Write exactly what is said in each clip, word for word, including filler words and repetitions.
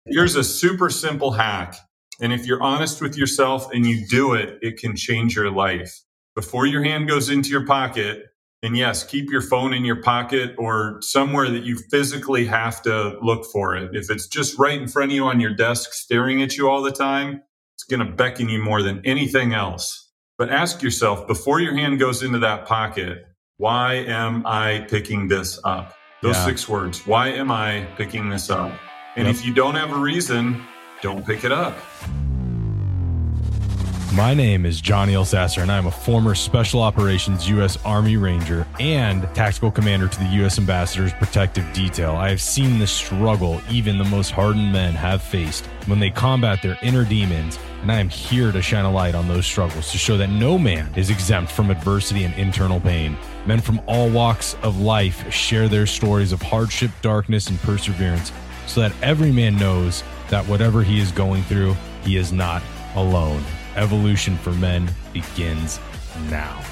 Here's a super simple hack. And if you're honest with yourself and you do it, it can change your life. Before your hand goes into your pocket, and yes, keep your phone in your pocket or somewhere that you physically have to look for it. If it's just right in front of you on your desk, staring at you all the time, it's going to beckon you more than anything else. But ask yourself, before your hand goes into that pocket, why am I picking this up? Those yeah. six words. Why am I picking this up? And yep. if you don't have a reason, don't pick it up. My name is Johnny Elsasser, and I'm a former Special Operations U S Army Ranger and Tactical Commander to the U S Ambassador's Protective Detail. I have seen the struggle even the most hardened men have faced when they combat their inner demons, and I am here to shine a light on those struggles to show that no man is exempt from adversity and internal pain. Men from all walks of life share their stories of hardship, darkness, and perseverance so that every man knows that whatever he is going through, he is not alone. Evolution for Men begins now.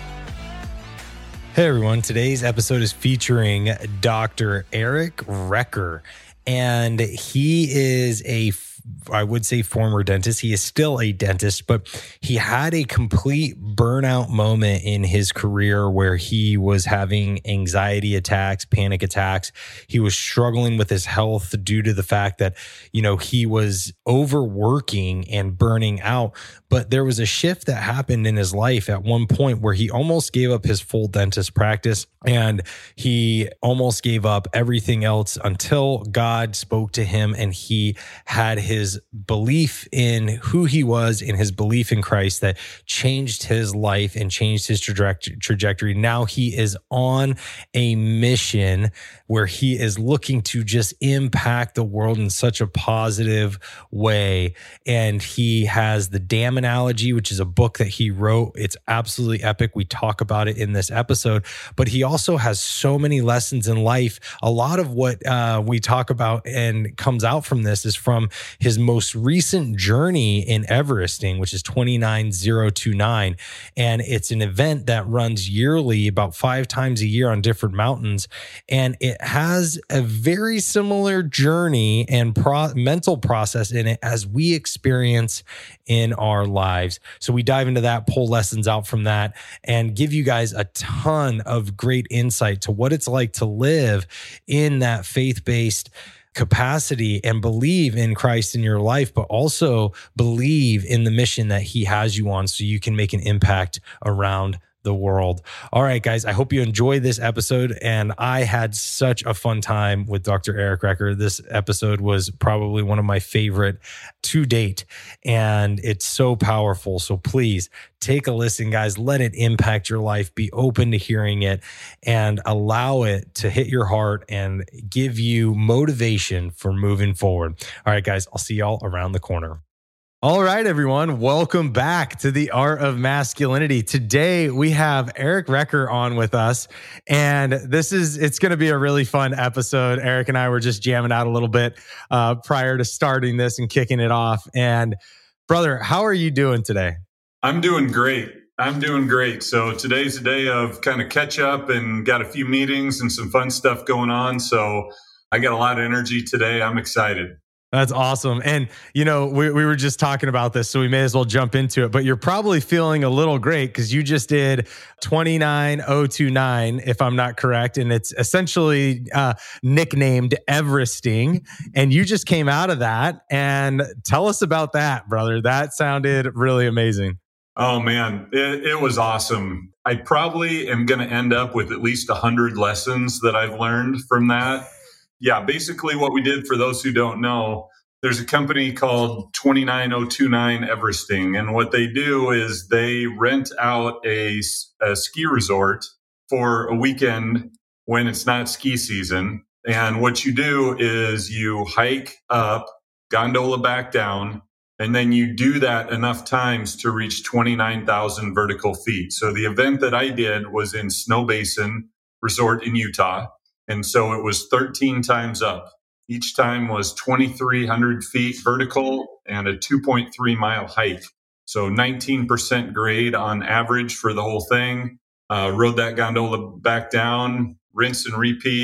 Hey everyone, today's episode is featuring Doctor Eric Recker, and he is a I would say former dentist. He is still a dentist, but he had a complete burnout moment in his career where he was having anxiety attacks, panic attacks. He was struggling with his health due to the fact that, you know, he was overworking and burning out. But there was a shift that happened in his life at one point where he almost gave up his full dentist practice, and he almost gave up everything else until God spoke to him and he had his belief in who he was and his belief in Christ that changed his life and changed his traje- trajectory. Now he is on a mission where he is looking to just impact the world in such a positive way. And he has the Damn Analogy, which is a book that he wrote. It's absolutely epic. We talk about it in this episode, but he also has so many lessons in life. A lot of what uh, we talk about and comes out from this is from his most recent journey in Everesting, which is twenty-nine thousand twenty-nine. And it's an event that runs yearly, about five times a year on different mountains. And it has a very similar journey and pro- mental process in it as we experience in our lives. So we dive into that, pull lessons out from that, and give you guys a ton of great insight to what it's like to live in that faith-based capacity and believe in Christ in your life, but also believe in the mission that he has you on so you can make an impact around the world. All right, guys, I hope you enjoy this episode. And I had such a fun time with Doctor Eric Recker. This episode was probably one of my favorite to date, and it's so powerful. So please take a listen, guys. Let it impact your life. Be open to hearing it and allow it to hit your heart and give you motivation for moving forward. All right, guys, I'll see y'all around the corner. All right, everyone. Welcome back to The Art of Masculinity. Today, we have Eric Recker on with us, and this is, it's going to be a really fun episode. Eric and I were just jamming out a little bit uh, prior to starting this and kicking it off. And brother, how are you doing today? I'm doing great. I'm doing great. So today's a day of kind of catch up and got a few meetings and some fun stuff going on. So I got a lot of energy today. I'm excited. That's awesome. And, you know, we, we were just talking about this, so we may as well jump into it. But you're probably feeling a little great because you just did twenty-nine thousand twenty-nine, if I'm not correct. And it's essentially uh, nicknamed Everesting. And you just came out of that. And tell us about that, brother. That sounded really amazing. Oh, man, it, it was awesome. I probably am going to end up with at least one hundred lessons that I've learned from that. Yeah, basically what we did, for those who don't know, there's a company called twenty-nine thousand twenty-nine Everesting. And what they do is they rent out a, a ski resort for a weekend when it's not ski season. And what you do is you hike up, gondola back down, and then you do that enough times to reach twenty-nine thousand vertical feet. So the event that I did was in Snow Basin Resort in Utah. And so it was thirteen times up. Each time was twenty-three hundred feet vertical and a two point three mile hike. So nineteen percent grade on average for the whole thing. Uh, rode that gondola back down, rinse and repeat.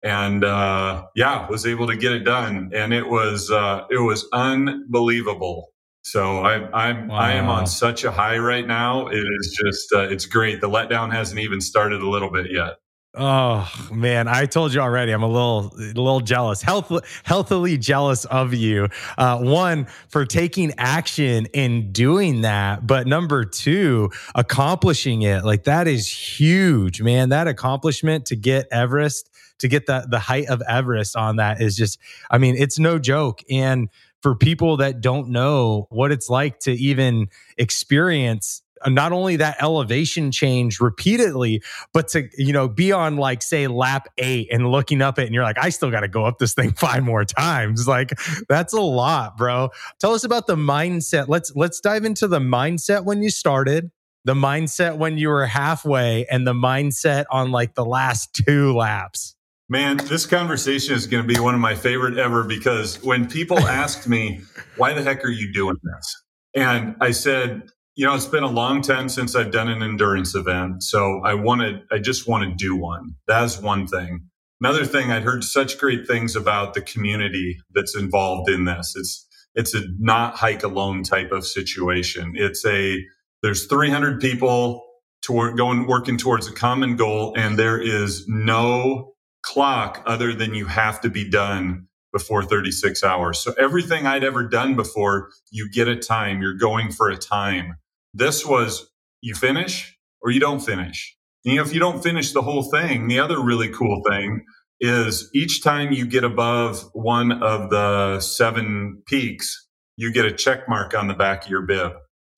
And uh, yeah, was able to get it done. And it was uh, it was unbelievable. So I, I'm wow. I am on such a high right now. It is just uh, it's great. The letdown hasn't even started a little bit yet. Oh man, I told you already. I'm a little, a little jealous, health, healthily jealous of you. Uh, one, for taking action in doing that, but number two, accomplishing it. Like that is huge, man. That accomplishment to get Everest, to get the the height of Everest on that is just, I mean, it's no joke. And for people that don't know what it's like to even experience not only that elevation change repeatedly, but to, you know, be on like, say, lap eight and looking up it and you're like, I still got to go up this thing five more times. Like, that's a lot, bro. Tell us about the mindset. Let's, let's dive into the mindset when you started, the mindset when you were halfway, and the mindset on like the last two laps. Man, this conversation is going to be one of my favorite ever, because when people asked me, why the heck are you doing this? And I said, you know, it's been a long time since I've done an endurance event. So I wanted, I just want to do one. That's one thing. Another thing, I'd heard such great things about the community that's involved in this. It's, it's a not hike alone type of situation. It's a, there's three hundred people toward going, working towards a common goal. And there is no clock other than you have to be done before thirty-six hours. So everything I'd ever done before, you get a time, you're going for a time. This was, you finish or you don't finish. You know, if you don't finish the whole thing, the other really cool thing is each time you get above one of the seven peaks, you get a check mark on the back of your bib.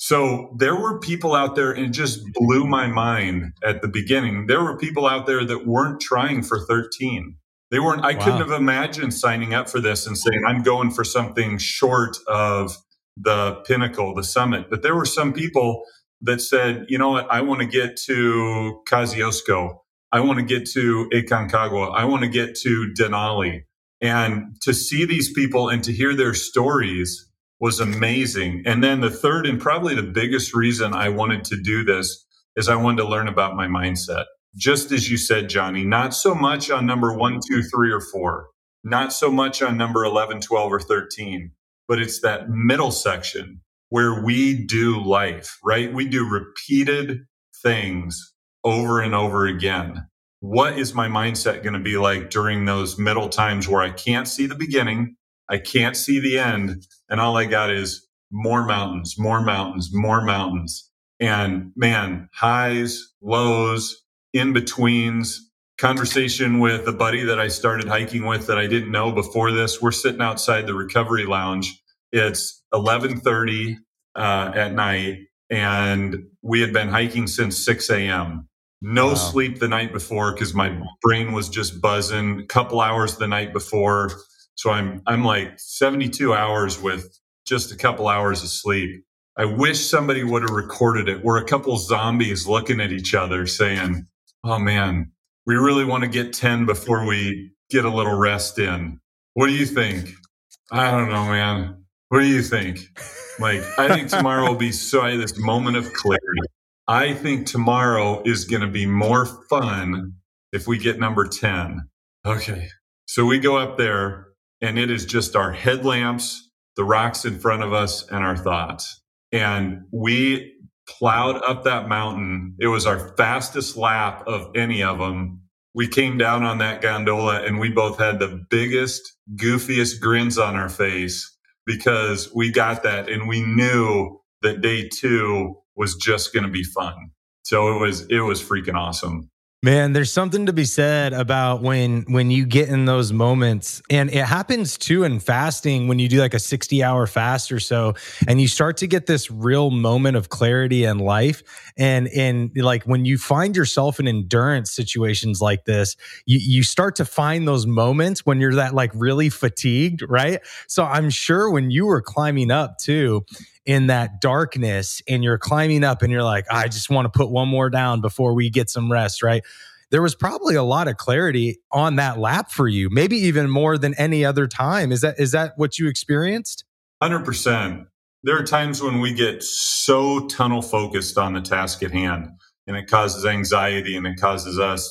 So there were people out there, and it just blew my mind at the beginning. There were people out there that weren't trying for thirteen. They weren't, I wow. couldn't have imagined signing up for this and saying, I'm going for something short of the pinnacle, the summit. But there were some people that said, you know what, I want to get to Kosciuszko. I want to get to Aconcagua. I want to get to Denali. And to see these people and to hear their stories was amazing. And then the third and probably the biggest reason I wanted to do this is I wanted to learn about my mindset. Just as you said, Johnny, not so much on number one, two, three, or four, not so much on number eleven, twelve, or thirteen, but it's that middle section where we do life, right? We do repeated things over and over again. What is my mindset going to be like during those middle times where I can't see the beginning, I can't see the end, and all I got is more mountains, more mountains, more mountains. And man, highs, lows, in-betweens, conversation with a buddy that I started hiking with that I didn't know before this. We're sitting outside the recovery lounge. It's eleven thirty uh, at night, and we had been hiking since six a.m. No wow. sleep the night before because my brain was just buzzing. A couple hours the night before. So I'm I'm like seventy-two hours with just a couple hours of sleep. I wish somebody would have recorded it. We're a couple zombies looking at each other saying, oh man, we really want to get ten before we get a little rest in. What do you think? I don't know, man. What do you think? Like, I think tomorrow will be so this moment of clarity. I think tomorrow is going to be more fun if we get number ten. Okay. So we go up there and it is just our headlamps, the rocks in front of us, and our thoughts. And we plowed up that mountain. It was our fastest lap of any of them. We came down on that gondola and we both had the biggest, goofiest grins on our face because we got that and we knew that day two was just going to be fun. So it was, it was freaking awesome. Man, there's something to be said about when when you get in those moments, and it happens too in fasting when you do like a sixty hour fast or so, and you start to get this real moment of clarity in life. And and like when you find yourself in endurance situations like this, you you start to find those moments when you're that like really fatigued, right? So I'm sure when you were climbing up too, in that darkness, and you're climbing up and you're like, I just want to put one more down before we get some rest, right? There was probably a lot of clarity on that lap for you, maybe even more than any other time. Is that is that what you experienced? one hundred percent. There are times when we get so tunnel focused on the task at hand, and it causes anxiety and it causes us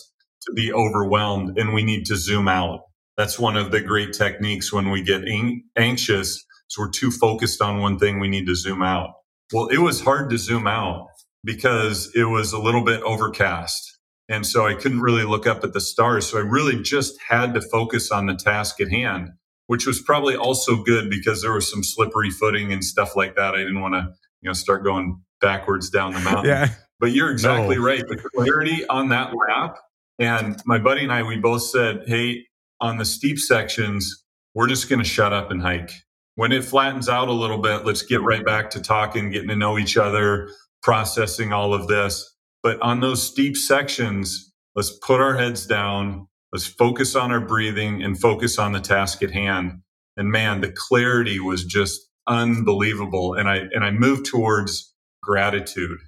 to be overwhelmed and we need to zoom out. That's one of the great techniques when we get an- anxious. So we're too focused on one thing, we need to zoom out. Well, it was hard to zoom out because it was a little bit overcast. And so I couldn't really look up at the stars. So I really just had to focus on the task at hand, which was probably also good because there was some slippery footing and stuff like that. I didn't want to, you know, start going backwards down the mountain. Yeah. But you're exactly no. right. The clarity on that lap. And my buddy and I, we both said, hey, on the steep sections, we're just going to shut up and hike. When it flattens out a little bit, let's get right back to talking, getting to know each other, processing all of this. But on those steep sections, let's put our heads down. Let's focus on our breathing and focus on the task at hand. And man, the clarity was just unbelievable. And I, and I moved towards gratitude.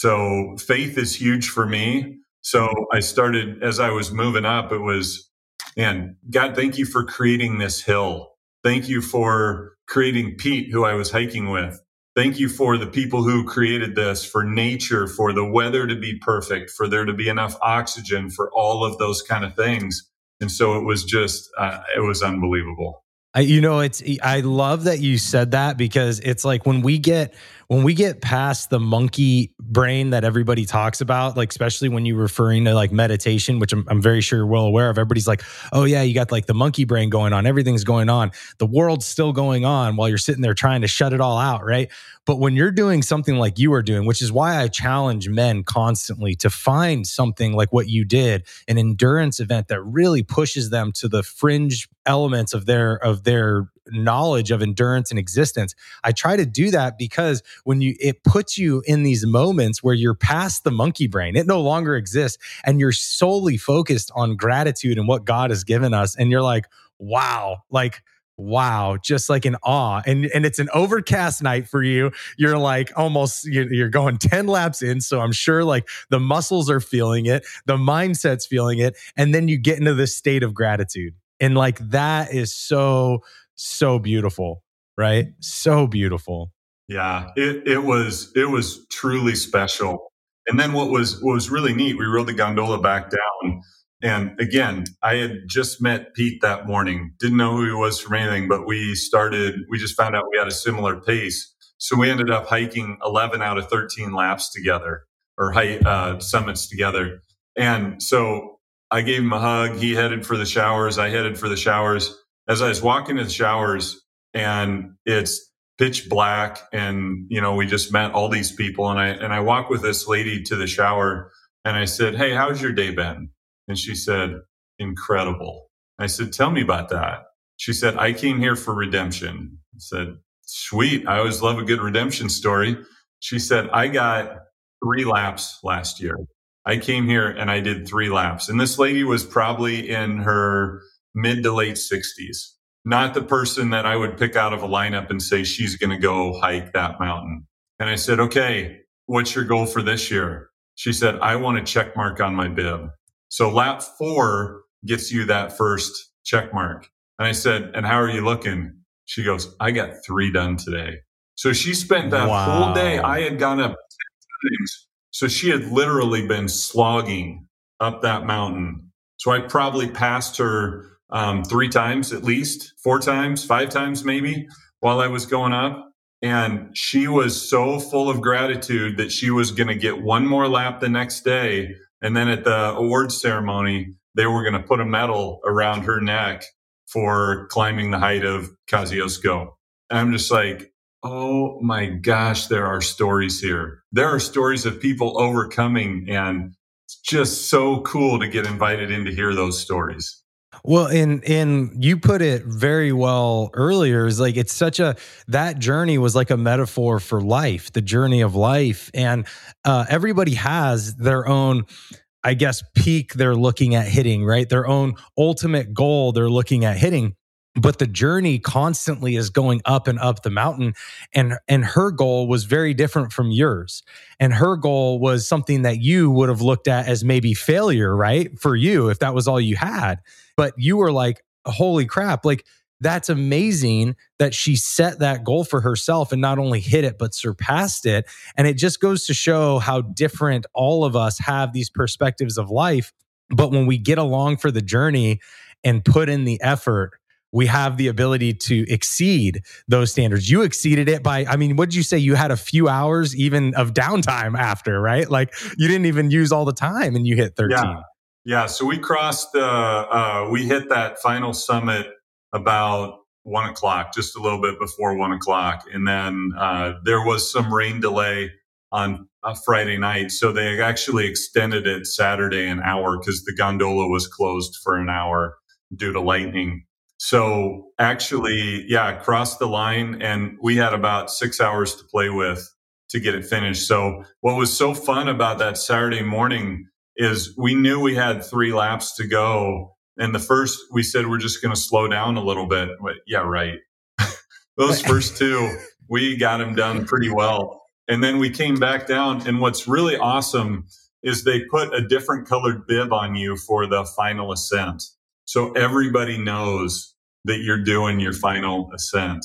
So faith is huge for me. So I started, as I was moving up, it was, man, God, thank you for creating this hill. Thank you for creating Pete, who I was hiking with. Thank you for the people who created this, for nature, for the weather to be perfect, for there to be enough oxygen, for all of those kind of things. And so it was just, uh, it was unbelievable. I, you know, it's, I love that you said that, because it's like when we get, when we get past the monkey brain that everybody talks about, like, especially when you're referring to like meditation, which I'm, I'm very sure you're well aware of, everybody's like, oh yeah, you got like the monkey brain going on. Everything's going on. The world's still going on while you're sitting there trying to shut it all out. Right. But when you're doing something like you are doing, which is why I challenge men constantly to find something like what you did, an endurance event that really pushes them to the fringe elements of their, of their knowledge of endurance and existence. I try to do that because when you, it puts you in these moments where you're past the monkey brain, it no longer exists, and you're solely focused on gratitude and what God has given us. And you're like, wow, like, wow, just like in awe. And and it's an overcast night for you. You're like almost, you're, you're going ten laps in. So I'm sure like the muscles are feeling it, the mindset's feeling it. And then you get into this state of gratitude. And like, that is so, so beautiful, right? So beautiful. Yeah, it, it was, it was truly special. And then what was, what was really neat, we rode the gondola back down. And again, I had just met Pete that morning, didn't know who he was from anything, but we started, we just found out we had a similar pace. So we ended up hiking eleven out of thirteen laps together, or hike, uh, summits together. And so I gave him a hug. He headed for the showers. I headed for the showers. As I was walking to the showers, and it's pitch black, and, you know, we just met all these people. And I, and I walked with this lady to the shower, and I said, hey, how's your day been? And she said, incredible. I said, tell me about that. She said, I came here for redemption. I said, sweet. I always love a good redemption story. She said, I got three laps last year. I came here and I did three laps. And this lady was probably in her mid to late sixties. Not the person that I would pick out of a lineup and say she's going to go hike that mountain. And I said, okay, what's your goal for this year? She said, I want a check mark on my bib. So lap four gets you that first check mark. And I said, and how are you looking? She goes, I got three done today. So she spent that wow. whole day. I had gone up ten times. So she had literally been slogging up that mountain. So I probably passed her um, three times at least, four times, five times maybe, while I was going up. And she was so full of gratitude that she was going to get one more lap the next day. And then at the awards ceremony, they were going to put a medal around her neck for climbing the height of Kosciuszko. And I'm just like, oh my gosh, there are stories here. There are stories of people overcoming, and it's just so cool to get invited in to hear those stories. Well, and and you put it very well earlier. Is like, it's such a, that journey was like a metaphor for life, the journey of life. And uh, everybody has their own, I guess, peak they're looking at hitting, right? Their own ultimate goal they're looking at hitting. But the journey constantly is going up and up the mountain. And, and her goal was very different from yours. And her goal was something that you would have looked at as maybe failure, right? For you, if that was all you had. But you were like, holy crap, like, that's amazing that she set that goal for herself and not only hit it, but surpassed it. And it just goes to show how different all of us have these perspectives of life. But when we get along for the journey and put in the effort, we have the ability to exceed those standards. You exceeded it by, I mean, what did you say? You had a few hours even of downtime after, right? Like you didn't even use all the time and you hit thirteen. Yeah. Yeah. So we crossed, uh, uh, we hit that final summit about one o'clock, just a little bit before one o'clock. And then, uh, there was some rain delay on a Friday night. So they actually extended it Saturday an hour because the gondola was closed for an hour due to lightning. So actually, yeah, crossed the line and we had about six hours to play with to get it finished. So what was so fun about that Saturday morning is we knew we had three laps to go. And the first, we said, we're just going to slow down a little bit. But yeah, right. Those first two, we got them done pretty well. And then we came back down. And what's really awesome is they put a different colored bib on you for the final ascent. So everybody knows that you're doing your final ascent.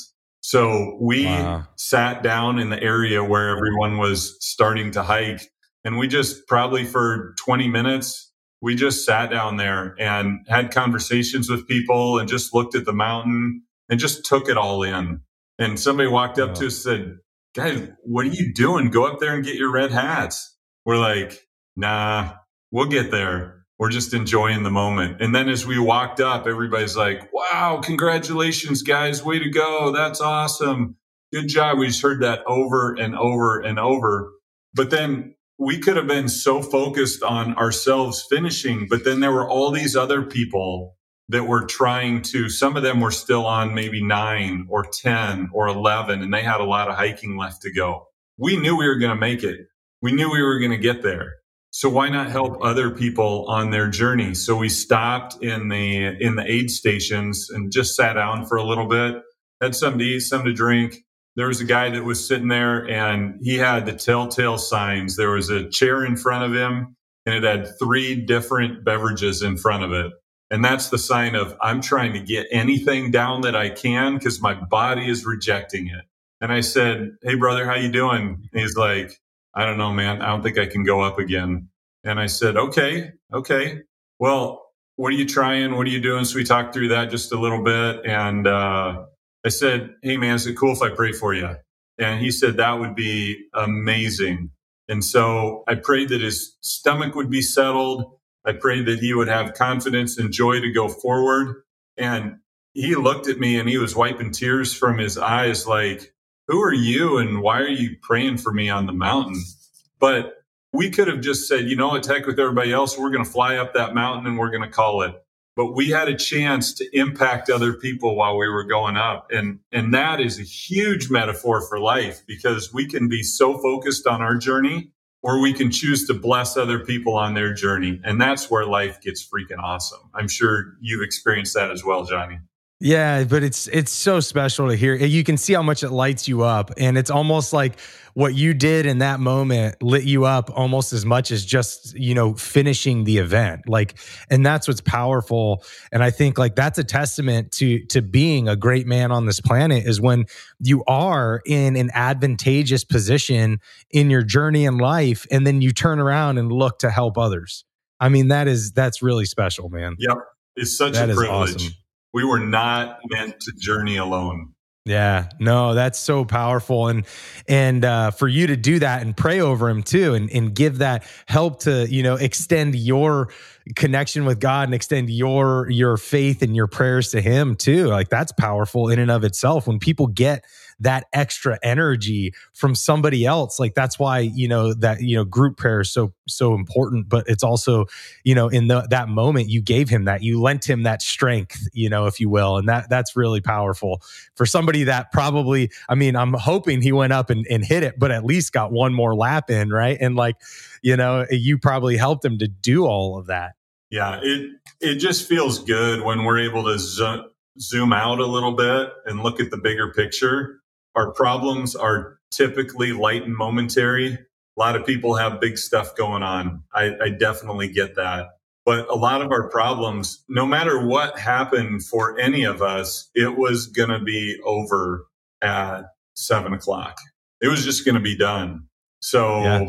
So we wow. sat down in the area where everyone was starting to hike. And we just probably for twenty minutes, we just sat down there and had conversations with people and just looked at the mountain and just took it all in. And somebody walked up wow. to us and said, guys, what are you doing? Go up there and get your red hats. We're like, nah, we'll get there. We're just enjoying the moment. And then as we walked up, everybody's like, wow, congratulations, guys. Way to go. That's awesome. Good job. We just heard that over and over and over. But then we could have been so focused on ourselves finishing, but then there were all these other people that were trying to, some of them were still on maybe nine or ten or eleven, and they had a lot of hiking left to go. We knew we were going to make it. We knew we were going to get there. So why not help other people on their journey? So we stopped in the in the aid stations and just sat down for a little bit, had something to eat, something to drink. There was a guy that was sitting there and he had the telltale signs. There was a chair in front of him and it had three different beverages in front of it. And that's the sign of I'm trying to get anything down that I can because my body is rejecting it. And I said, hey, brother, how you doing? And he's like, I don't know, man. I don't think I can go up again. And I said, okay, okay. Well, what are you trying? What are you doing? So we talked through that just a little bit. And uh, I said, hey, man, is it cool if I pray for you? And he said, that would be amazing. And so I prayed that his stomach would be settled. I prayed that he would have confidence and joy to go forward. And he looked at me and he was wiping tears from his eyes like, who are you and why are you praying for me on the mountain? But we could have just said, you know what, heck with everybody else. We're going to fly up that mountain and we're going to call it. But we had a chance to impact other people while we were going up. And, and that is a huge metaphor for life because we can be so focused on our journey or we can choose to bless other people on their journey. And that's where life gets freaking awesome. I'm sure you've experienced that as well, Johnny. Yeah, but it's it's so special to hear. You can see how much it lights you up. And it's almost like what you did in that moment lit you up almost as much as just, you know, finishing the event. Like, and that's what's powerful. And I think like that's a testament to to being a great man on this planet is when you are in an advantageous position in your journey in life, and then you turn around and look to help others. I mean, that is that's really special, man. Yep. It's such that a privilege. Awesome. We were not meant to journey alone. Yeah, no, that's so powerful. And, and, uh, for you to do that and pray over him too, and, and give that help to, you know, extend your connection with God and extend your, your faith and your prayers to him too. Like that's powerful in and of itself. When people get that extra energy from somebody else, like that's why, you know, that, you know, group prayer is so, so important, but it's also, you know, in the, that moment you gave him that, you lent him that strength, you know, if you will. And that, that's really powerful for somebody that probably, I mean, I'm hoping he went up and, and hit it, but at least got one more lap in. Right. And like, you know, you probably helped him to do all of that. Yeah. It, it just feels good when we're able to zo- zoom out a little bit and look at the bigger picture. Our problems are typically light and momentary. A lot of people have big stuff going on. I, I definitely get that. But a lot of our problems, no matter what happened for any of us, it was going to be over at seven o'clock. It was just going to be done. So yeah.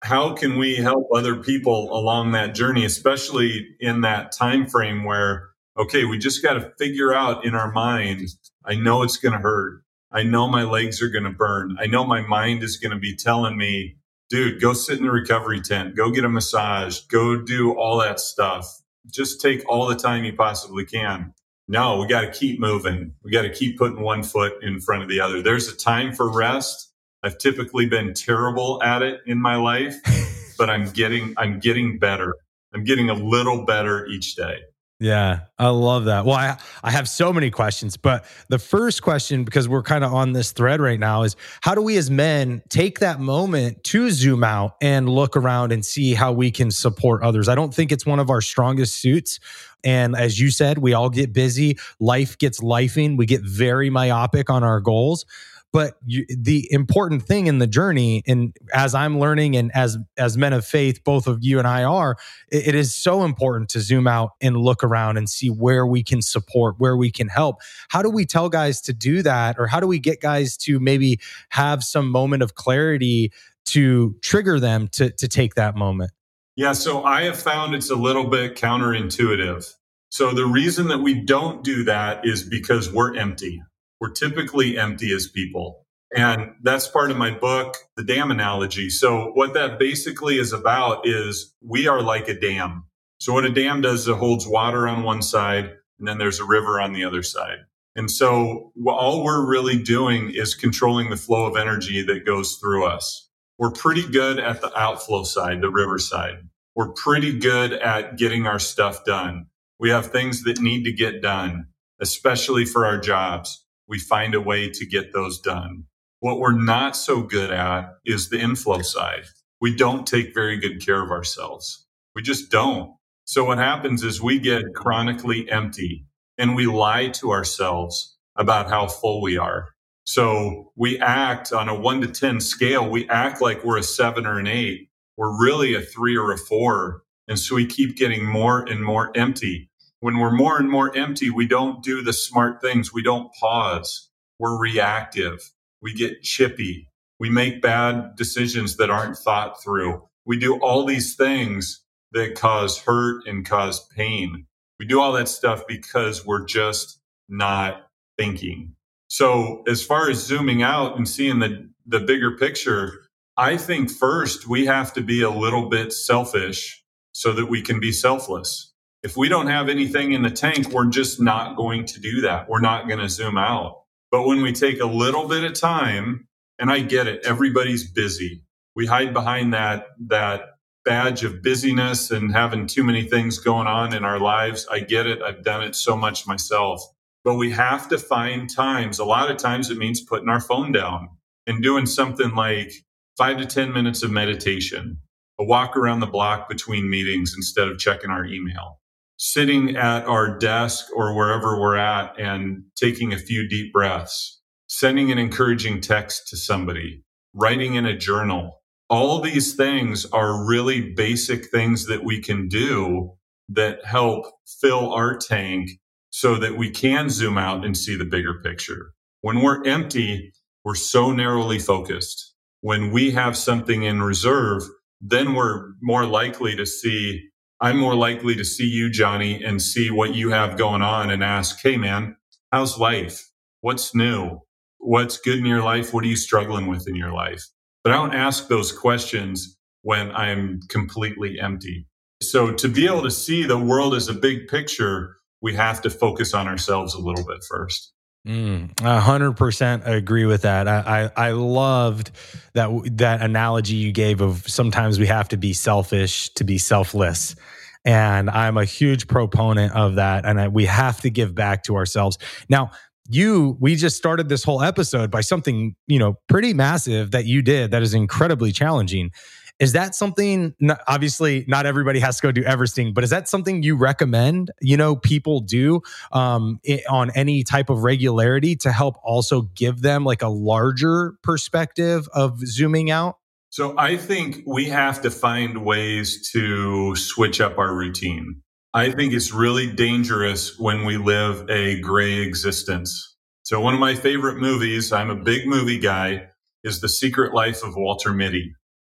how can we help other people along that journey, especially in that time frame where, okay, we just got to figure out in our mind, I know it's going to hurt. I know my legs are going to burn. I know my mind is going to be telling me, dude, go sit in the recovery tent, go get a massage, go do all that stuff. Just take all the time you possibly can. No, we got to keep moving. We got to keep putting one foot in front of the other. There's a time for rest. I've typically been terrible at it in my life, but I'm getting, I'm getting better. I'm getting a little better each day. Yeah, I love that. Well, I, I have so many questions, but the first question, because we're kind of on this thread right now, is how do we as men take that moment to zoom out and look around and see how we can support others? I don't think it's one of our strongest suits. And as you said, we all get busy. Life gets lifing. We get very myopic on our goals. But you, the important thing in the journey, and as I'm learning and as as men of faith, both of you and I are, it, it is so important to zoom out and look around and see where we can support, where we can help. How do we tell guys to do that? Or how do we get guys to maybe have some moment of clarity to trigger them to, to take that moment? Yeah, so I have found it's a little bit counterintuitive. So the reason that we don't do that is because we're empty. We're typically empty as people. And that's part of my book, The Dam Analogy. So what that basically is about is we are like a dam. So what a dam does is it holds water on one side, and then there's a river on the other side. And so all we're really doing is controlling the flow of energy that goes through us. We're pretty good at the outflow side, the river side. We're pretty good at getting our stuff done. We have things that need to get done, especially for our jobs. We find a way to get those done. What we're not so good at is the inflow side. We don't take very good care of ourselves. We just don't. So what happens is we get chronically empty and we lie to ourselves about how full we are. So we act on a one to ten scale. We act like we're a seven or an eight. We're really a three or a four. And so we keep getting more and more empty. When we're more and more empty, we don't do the smart things. We don't pause. We're reactive. We get chippy. We make bad decisions that aren't thought through. We do all these things that cause hurt and cause pain. We do all that stuff because we're just not thinking. So as far as zooming out and seeing the, the bigger picture, I think first we have to be a little bit selfish so that we can be selfless. If we don't have anything in the tank, we're just not going to do that. We're not going to zoom out. But when we take a little bit of time, and I get it, everybody's busy. We hide behind that, that badge of busyness and having too many things going on in our lives. I get it. I've done it so much myself. But we have to find times. A lot of times it means putting our phone down and doing something like five to ten minutes of meditation, a walk around the block between meetings instead of checking our email. Sitting at our desk or wherever we're at and taking a few deep breaths, sending an encouraging text to somebody, writing in a journal. All these things are really basic things that we can do that help fill our tank so that we can zoom out and see the bigger picture. When we're empty, we're so narrowly focused. When we have something in reserve, then we're more likely to see I'm more likely to see you, Johnny, and see what you have going on and ask, hey, man, how's life? What's new? What's good in your life? What are you struggling with in your life? But I don't ask those questions when I'm completely empty. So to be able to see the world as a big picture, we have to focus on ourselves a little bit first. Mm, a hundred percent agree with that. I, I, I loved that, that analogy you gave of sometimes we have to be selfish to be selfless. And I'm a huge proponent of that. And I, we have to give back to ourselves. Now, you, we just started this whole episode by something, you know, pretty massive that you did that is incredibly challenging. Is that something, obviously not everybody has to go do Everesting, but is that something you recommend, you know, people do um, on any type of regularity to help also give them like a larger perspective of zooming out? So I think we have to find ways to switch up our routine. I think it's really dangerous when we live a gray existence. So one of my favorite movies, I'm a big movie guy, is The Secret Life of Walter Mitty.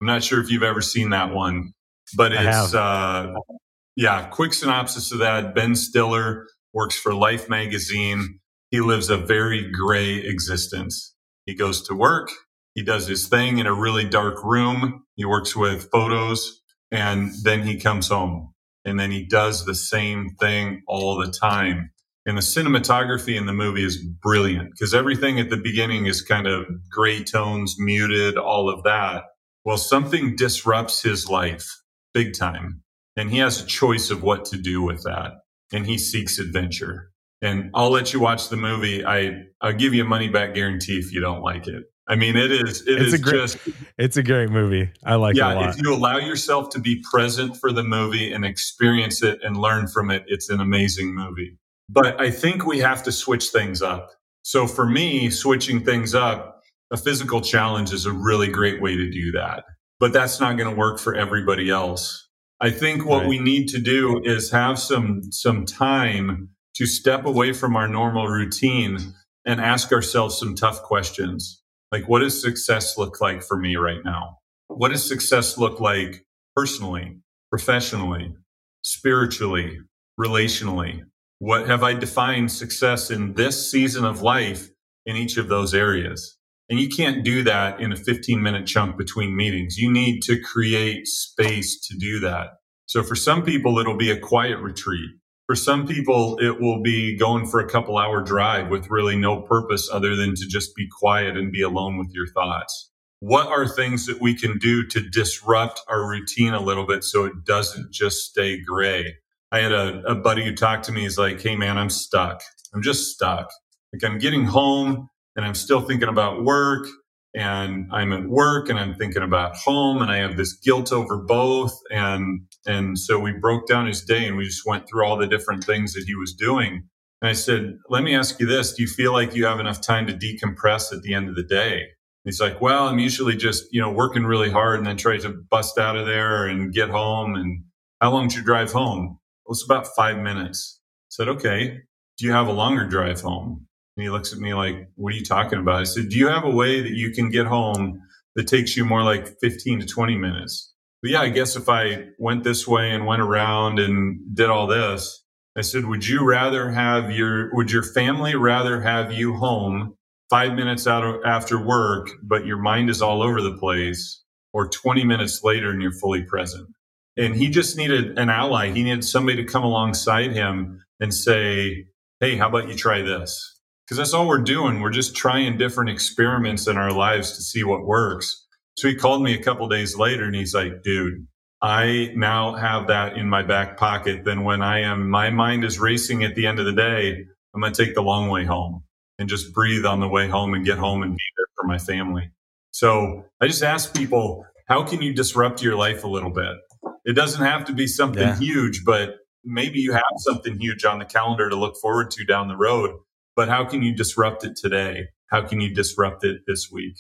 I'm not sure if you've ever seen that one, but it's, uh, yeah, quick synopsis of that. Ben Stiller works for Life magazine. He lives a very gray existence. He goes to work. He does his thing in a really dark room. He works with photos, and then he comes home, and then he does the same thing all the time. And the cinematography in the movie is brilliant because everything at the beginning is kind of gray tones, muted, all of that. Well, something disrupts his life big time, and he has a choice of what to do with that, and he seeks adventure. And I'll let you watch the movie. I, I'll give you a money back guarantee if you don't like it. I mean, it is, it it's is a great, just, it's a great movie. I like yeah, it a lot. If you allow yourself to be present for the movie and experience it and learn from it, it's an amazing movie. But I think we have to switch things up. So for me, switching things up, a physical challenge is a really great way to do that. But that's not going to work for everybody else. I think what Right. we need to do is have some, some time to step away from our normal routine and ask ourselves some tough questions. Like, what does success look like for me right now? What does success look like personally, professionally, spiritually, relationally? What have I defined success in this season of life in each of those areas? And you can't do that in a fifteen minute chunk between meetings. You need to create space to do that. So for some people, it'll be a quiet retreat. For some people, it will be going for a couple hour drive with really no purpose other than to just be quiet and be alone with your thoughts. What are things that we can do to disrupt our routine a little bit so it doesn't just stay gray? I had a, a buddy who talked to me. He's like, hey, man, I'm stuck. I'm just stuck. Like, I'm getting home and I'm still thinking about work, and I'm at work and I'm thinking about home, and I have this guilt over both. And, and so we broke down his day and we just went through all the different things that he was doing. And I said, let me ask you this. Do you feel like you have enough time to decompress at the end of the day? And he's like, well, I'm usually just, you know, working really hard and then try to bust out of there and get home. And how long did you drive home? It was about five minutes. I said, okay, do you have a longer drive home? And he looks at me like, what are you talking about? I said, do you have a way that you can get home that takes you more like fifteen to twenty minutes? But yeah, I guess if I went this way and went around and did all this, I said, would you rather have your, would your family rather have you home five minutes out of, after work, but your mind is all over the place, or twenty minutes later and you're fully present? And he just needed an ally. He needed somebody to come alongside him and say, hey, how about you try this? Because that's all we're doing. We're just trying different experiments in our lives to see what works. So he called me a couple days later and he's like, dude, I now have that in my back pocket. Then when I am, my mind is racing at the end of the day, I'm going to take the long way home and just breathe on the way home and get home and be there for my family. So I just ask people, how can you disrupt your life a little bit? It doesn't have to be something yeah. huge, but maybe you have something huge on the calendar to look forward to down the road. But how can you disrupt it today? How can you disrupt it this week?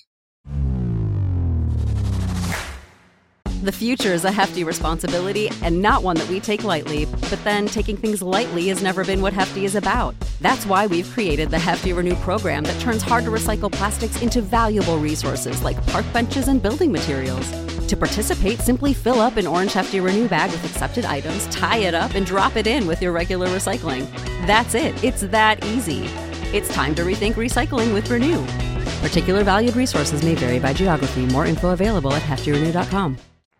The future is a hefty responsibility and not one that we take lightly. But then taking things lightly has never been what Hefty is about. That's why we've created the Hefty Renew program that turns hard-to-recycle plastics into valuable resources like park benches and building materials. To participate, simply fill up an orange Hefty Renew bag with accepted items, tie it up, and drop it in with your regular recycling. That's it. It's that easy. It's time to rethink recycling with Renew. Particular valued resources may vary by geography. More info available at hefty renew dot com.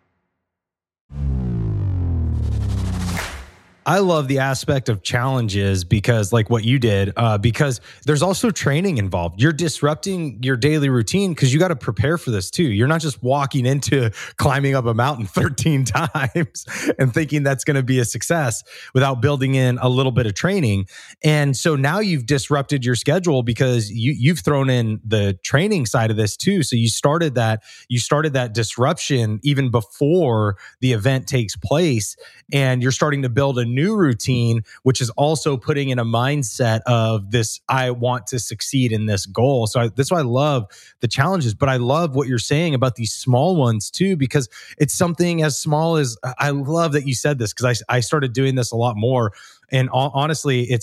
I love the aspect of challenges because like what you did, uh, because there's also training involved. You're disrupting your daily routine because you got to prepare for this too. You're not just walking into climbing up a mountain thirteen times and thinking that's going to be a success without building in a little bit of training. And so now you've disrupted your schedule because you, you've thrown in the training side of this too. So you started that, you started that disruption even before the event takes place, and you're starting to build a new routine, which is also putting in a mindset of this, I want to succeed in this goal. So I, that's why I love the challenges, but I love what you're saying about these small ones too, because it's something as small as, I love that you said this because I, I started doing this a lot more. And honestly, it's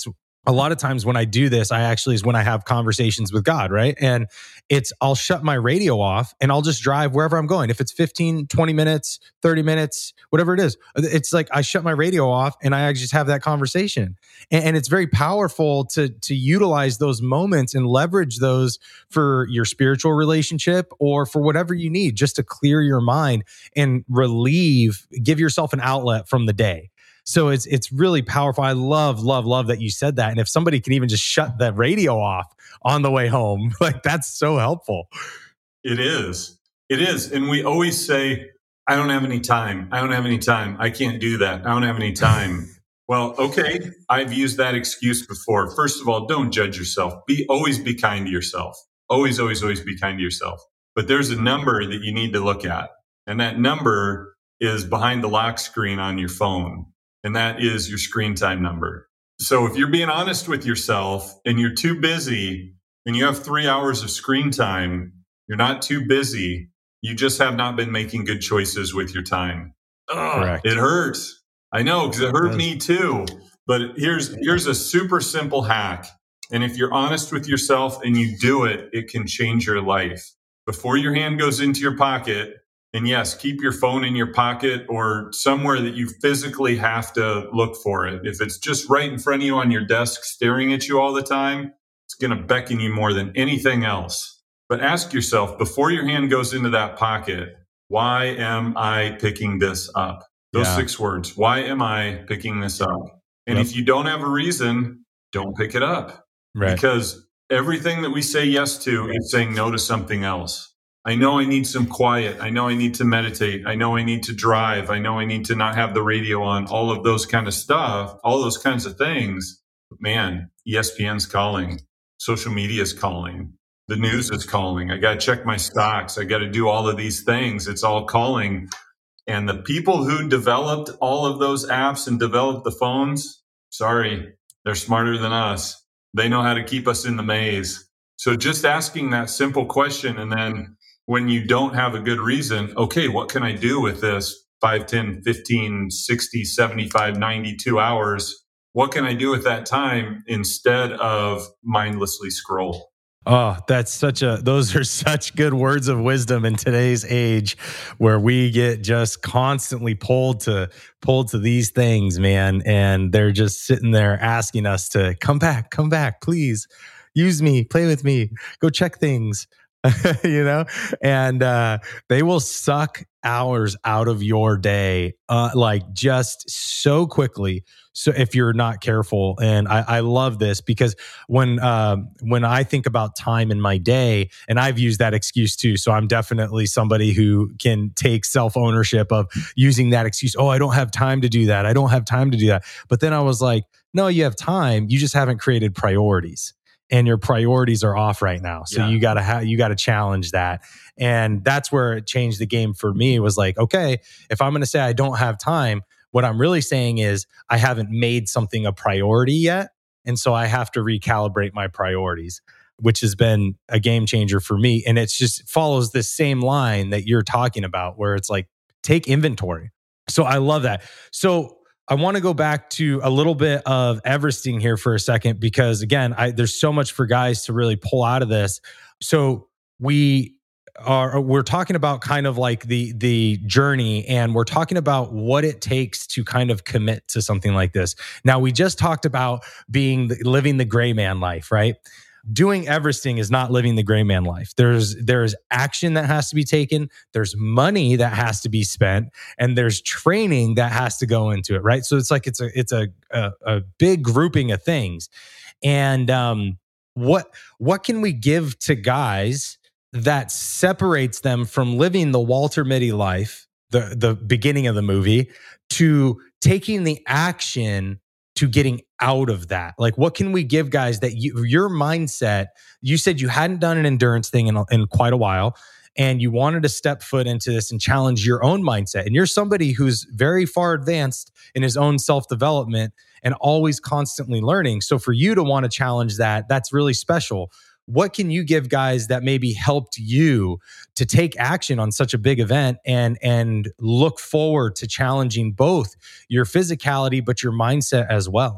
a lot of times when I do this, I actually is when I have conversations with God, right? And it's, I'll shut my radio off and I'll just drive wherever I'm going. If it's fifteen, twenty minutes, thirty minutes, whatever it is, it's like I shut my radio off and I just have that conversation. And, and it's very powerful to, to utilize those moments and leverage those for your spiritual relationship or for whatever you need, just to clear your mind and relieve, give yourself an outlet from the day. So it's it's really powerful. I love, love, love that you said that. And if somebody can even just shut the radio off on the way home, like that's so helpful. It is. It is. And we always say, I don't have any time. I don't have any time. I can't do that. I don't have any time. Well, okay. I've used that excuse before. First of all, don't judge yourself. Be always be kind to yourself. Always, always, always be kind to yourself. But there's a number that you need to look at. And that number is behind the lock screen on your phone. And that is your screen time number. So if you're being honest with yourself and you're too busy and you have three hours of screen time, you're not too busy. You just have not been making good choices with your time. Ugh, it hurts. I know, because it hurt me too. But here's here's a super simple hack. And if you're honest with yourself and you do it, it can change your life. Before your hand goes into your pocket, and yes, keep your phone in your pocket or somewhere that you physically have to look for it. If it's just right in front of you on your desk, staring at you all the time, it's going to beckon you more than anything else. But ask yourself, before your hand goes into that pocket, why am I picking this up? Those yeah. six words. Why am I picking this up? And yep. if you don't have a reason, don't pick it up. Right. Because everything that we say yes to is saying no to something else. I know I need some quiet. I know I need to meditate. I know I need to drive. I know I need to not have the radio on, all of those kind of stuff, all those kinds of things. But man, E S P N's calling. Social media is calling. The news is calling. I got to check my stocks. I got to do all of these things. It's all calling. And the people who developed all of those apps and developed the phones, sorry, they're smarter than us. They know how to keep us in the maze. So just asking that simple question, and then when you don't have a good reason, okay, what can I do with this five, ten, fifteen, sixty, seventy-five, ninety-two hours? What can I do with that time instead of mindlessly scroll? Oh, that's such a, those are such good words of wisdom in today's age where we get just constantly pulled to, pulled to these things, man. And they're just sitting there asking us to come back, come back, please use me, play with me, go check things. you know, and uh, they will suck hours out of your day, uh, like just so quickly. So if you're not careful, and I, I love this because when uh, when I think about time in my day, and I've used that excuse too. So I'm definitely somebody who can take self ownership of using that excuse. Oh, I don't have time to do that. I don't have time to do that. But then I was like, no, you have time. You just haven't created priorities. And your priorities are off right now. So yeah. you got to have, you got to challenge that. And that's where it changed the game for me. It was like, okay, if I'm going to say I don't have time, what I'm really saying is I haven't made something a priority yet. And so I have to recalibrate my priorities, which has been a game changer for me. And it's just follows this same line that you're talking about where it's like, take inventory. So I love that. So I want to go back to a little bit of Everesting here for a second, because again, I, there's so much for guys to really pull out of this. So we are, we're talking about kind of like the, the journey, and we're talking about what it takes to kind of commit to something like this. Now, we just talked about being, living the gray man life, right? Doing Everesting is not living the gray man life. There's there's action that has to be taken. There's money that has to be spent, and there's training that has to go into it, right? So it's like it's a it's a a, a big grouping of things. And um, what what can we give to guys that separates them from living the Walter Mitty life, the the beginning of the movie, to taking the action to getting out of that? Like, what can we give guys that you, your mindset, you said you hadn't done an endurance thing in, in quite a while, and you wanted to step foot into this and challenge your own mindset. And you're somebody who's very far advanced in his own self-development and always constantly learning. So for you to want to challenge that, that's really special. What can you give guys that maybe helped you to take action on such a big event and and look forward to challenging both your physicality, but your mindset as well?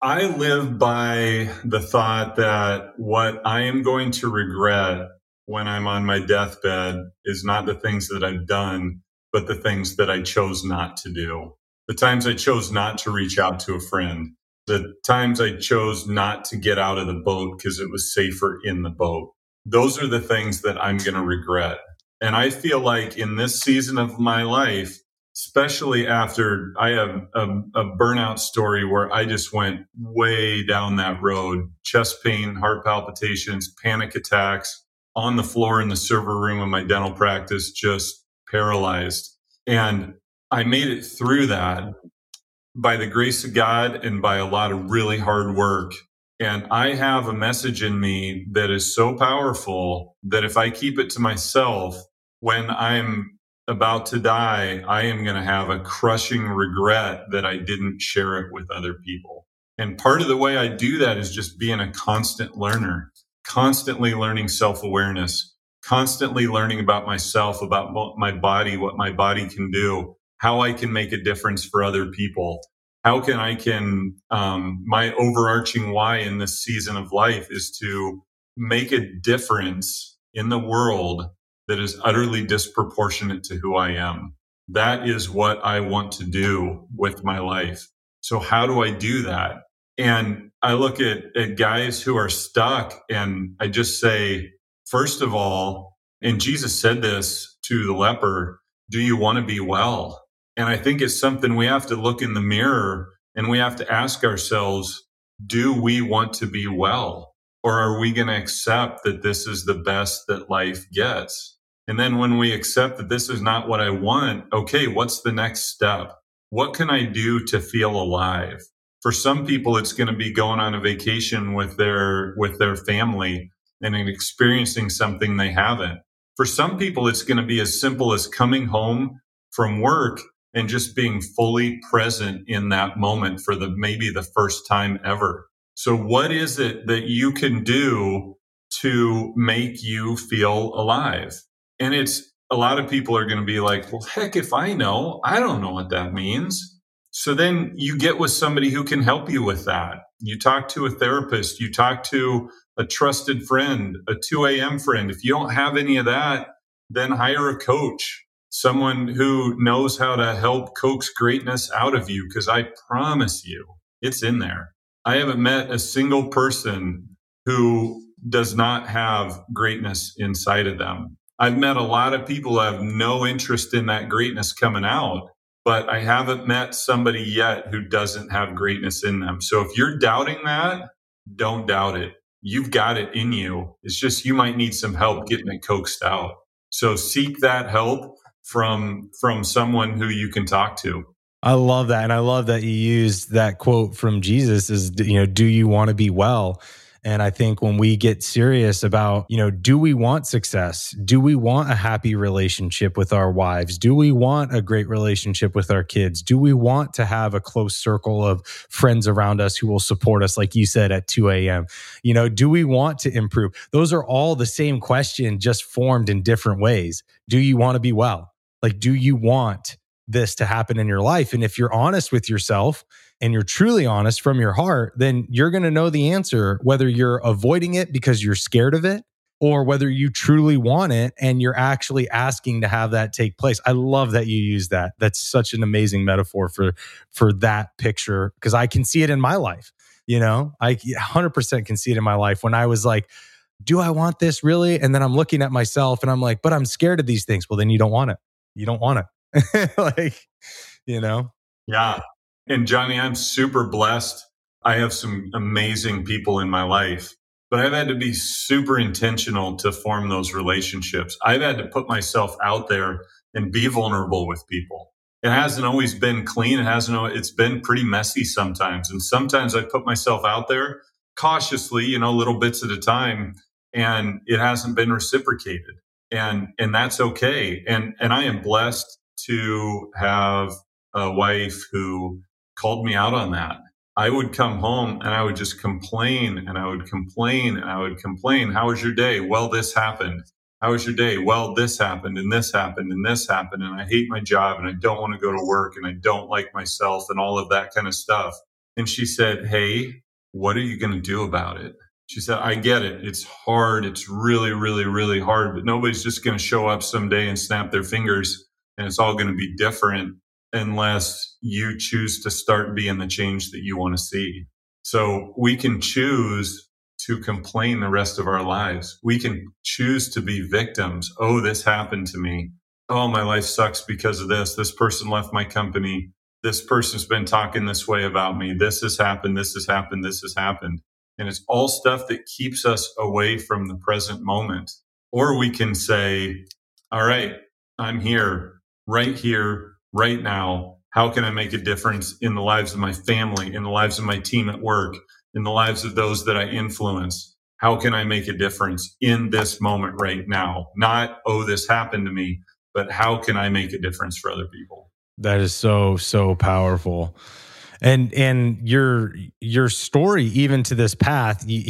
I live by the thought that what I am going to regret when I'm on my deathbed is not the things that I've done, but the things that I chose not to do. The times I chose not to reach out to a friend, the times I chose not to get out of the boat because it was safer in the boat. Those are the things that I'm going to regret. And I feel like in this season of my life, especially after I have a, a burnout story where I just went way down that road, chest pain, heart palpitations, panic attacks, on the floor in the server room of my dental practice, just paralyzed. And I made it through that by the grace of God and by a lot of really hard work. And I have a message in me that is so powerful that if I keep it to myself, when I'm about to die, I am going to have a crushing regret that I didn't share it with other people. And part of the way I do that is just being a constant learner, constantly learning self-awareness, constantly learning about myself, about my body, what my body can do, how I can make a difference for other people. How can I can, um, my overarching why in this season of life is to make a difference in the world that is utterly disproportionate to who I am. That is what I want to do with my life. So how do I do that? And I look at, at guys who are stuck and I just say, first of all, and Jesus said this to the leper, do you want to be well? And I think it's something we have to look in the mirror and we have to ask ourselves, do we want to be well? Or are we going to accept that this is the best that life gets? And then when we accept that this is not what I want, okay, what's the next step? What can I do to feel alive? For some people, it's going to be going on a vacation with their, with their family and experiencing something they haven't. For some people, it's going to be as simple as coming home from work and just being fully present in that moment for the, maybe the first time ever. So what is it that you can do to make you feel alive? And it's, a lot of people are going to be like, well, heck, if I know, I don't know what that means. So then you get with somebody who can help you with that. You talk to a therapist, you talk to a trusted friend, a two a.m. friend. If you don't have any of that, then hire a coach, someone who knows how to help coax greatness out of you. Because I promise you, it's in there. I haven't met a single person who does not have greatness inside of them. I've met a lot of people who have no interest in that greatness coming out, but I haven't met somebody yet who doesn't have greatness in them. So if you're doubting that, don't doubt it. You've got it in you. It's just you might need some help getting it coaxed out. So seek that help from from someone who you can talk to. I love that. And I love that you used that quote from Jesus is, you know, do you want to be well? And I think when we get serious about, you know, do we want success? Do we want a happy relationship with our wives? Do we want a great relationship with our kids? Do we want to have a close circle of friends around us who will support us, like you said, at two a.m.? You know, do we want to improve? Those are all the same question, just formed in different ways. Do you want to be well? Like, do you want this to happen in your life? And if you're honest with yourself, and you're truly honest from your heart, then you're going to know the answer, whether you're avoiding it because you're scared of it or whether you truly want it and you're actually asking to have that take place. I love that you use that. That's such an amazing metaphor for, for that picture, because I can see it in my life. You know, I one hundred percent can see it in my life when I was like, do I want this really? And then I'm looking at myself and I'm like, but I'm scared of these things. Well, then you don't want it. You don't want it. Like, you know? Yeah. And Johnny, I'm super blessed. I have some amazing people in my life, but I've had to be super intentional to form those relationships. I've had to put myself out there and be vulnerable with people. It hasn't always been clean. It hasn't, it's been pretty messy sometimes. And sometimes I put myself out there cautiously, you know, little bits at a time, and it hasn't been reciprocated. And, and that's okay. And, and I am blessed to have a wife who called me out on that. I would come home and I would just complain and I would complain and I would complain. How was your day? Well, this happened. How was your day? Well, this happened and this happened and this happened. And I hate my job and I don't want to go to work and I don't like myself and all of that kind of stuff. And she said, hey, what are you going to do about it? She said, I get it. It's hard. It's really, really, really hard, but nobody's just going to show up someday and snap their fingers and it's all going to be different unless you choose to start being the change that you want to see. So we can choose to complain the rest of our lives. We can choose to be victims. Oh, this happened to me. Oh, my life sucks because of this. This person left my company. This person's been talking this way about me. This has happened. This has happened. This has happened. And it's all stuff that keeps us away from the present moment. Or we can say, all right, I'm here, right here, right now. How can I make a difference in the lives of my family, in the lives of my team at work, in the lives of those that I influence? How can I make a difference in this moment right now? Not, oh, this happened to me, but how can I make a difference for other people? That is so, so powerful. And and your your story, even to this path, you,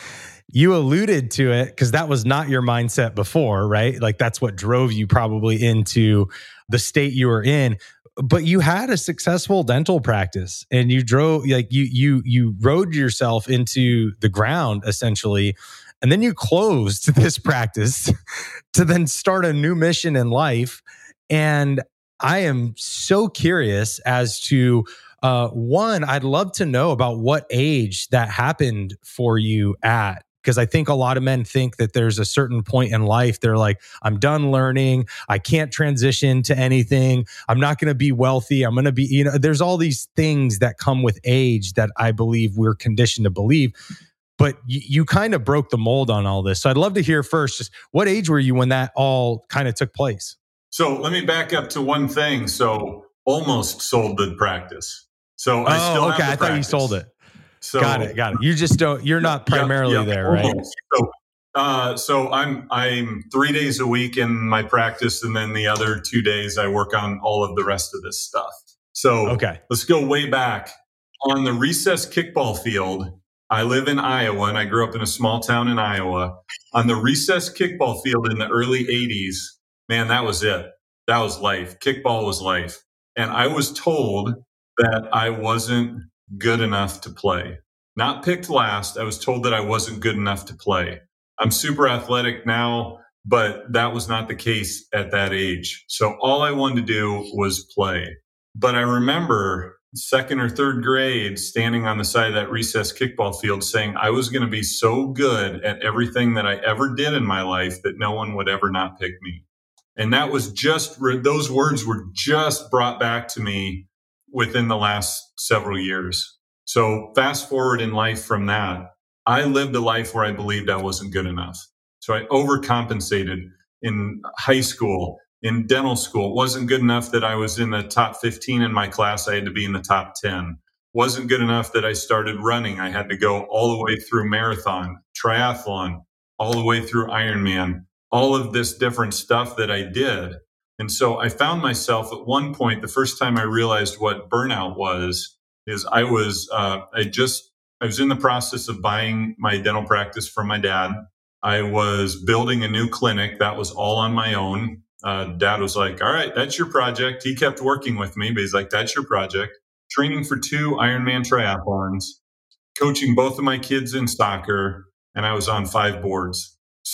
you alluded to it because that was not your mindset before, right? Like that's what drove you probably into the state you were in. But you had a successful dental practice, and you drove like you you you rode yourself into the ground essentially, and then you closed this practice to then start a new mission in life. And I am so curious as to Uh, one, I'd love to know about what age that happened for you at, because I think a lot of men think that there's a certain point in life they're like, I'm done learning. I can't transition to anything. I'm not going to be wealthy. I'm going to be, you know, there's all these things that come with age that I believe we're conditioned to believe. But you, you kind of broke the mold on all this. So I'd love to hear first, just what age were you when that all kind of took place? So let me back up to one thing. So almost sold the practice. So I oh, still okay. have I the thought you practice. sold it. So got it. Got it. You just don't. You're not primarily yep, yep, there, right? almost. So, uh, so I'm I'm three days a week in my practice, and then the other two days I work on all of the rest of this stuff. So okay, let's go way back on the recess kickball field. I live in Iowa, and I grew up in a small town in Iowa. On the recess kickball field in the early eighties, man, that was it. That was life. Kickball was life, and I was told that I wasn't good enough to play. Not picked last. I was told that I wasn't good enough to play. I'm super athletic now, but that was not the case at that age. So all I wanted to do was play. But I remember second or third grade standing on the side of that recess kickball field saying I was going to be so good at everything that I ever did in my life that no one would ever not pick me. And that was just, those words were just brought back to me within the last several years. So fast forward in life from that, I lived a life where I believed I wasn't good enough. So I overcompensated in high school, in dental school. It wasn't good enough that I was in the top fifteen in my class. I had to be in the top ten. Wasn't good enough that I started running. I had to go all the way through marathon, triathlon, all the way through Ironman, all of this different stuff that I did. And so I found myself at one point, the first time I realized what burnout was, is I was, uh, I just, I was in the process of buying my dental practice from my dad. I was building a new clinic. That was all on my own. Uh, dad was like, all right, that's your project. He kept working with me, but he's like, that's your project. Training for two Ironman triathlons, coaching both of my kids in soccer, and I was on five boards.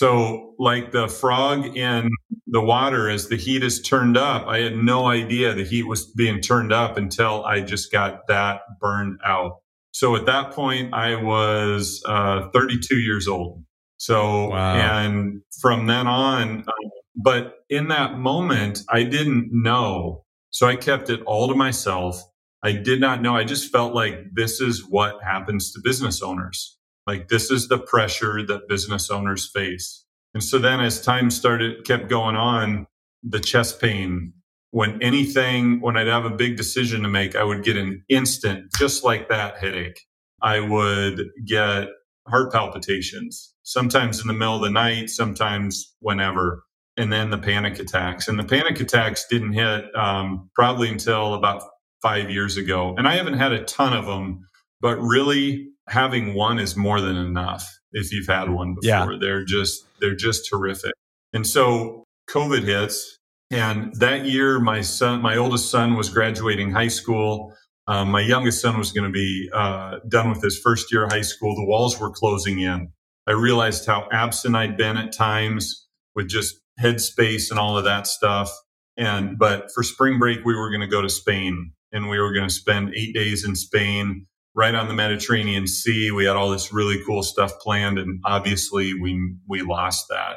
So like the frog in the water, as the heat is turned up, I had no idea the heat was being turned up until I just got that burned out. So at that point, I was uh, thirty-two years old. So, wow. And from then on, uh, but in that moment, I didn't know. So I kept it all to myself. I did not know. I just felt like this is what happens to business owners. Like this is the pressure that business owners face. And so then as time started, kept going on, the chest pain, when anything, when I'd have a big decision to make, I would get an instant, just like that headache. I would get heart palpitations, sometimes in the middle of the night, sometimes whenever. And then the panic attacks. And the panic attacks didn't hit um, probably until about five years ago. And I haven't had a ton of them, but really having one is more than enough if you've had one before. Yeah. They're just, they're just terrific. And so COVID hits, and that year, my son, my oldest son was graduating high school. Um, my youngest son was going to be uh, done with his first year of high school. The walls were closing in. I realized how absent I'd been at times with just headspace and all of that stuff. And but for spring break, we were going to go to Spain, and we were going to spend eight days in Spain, right on the Mediterranean Sea. We had all this really cool stuff planned, and obviously we we lost that.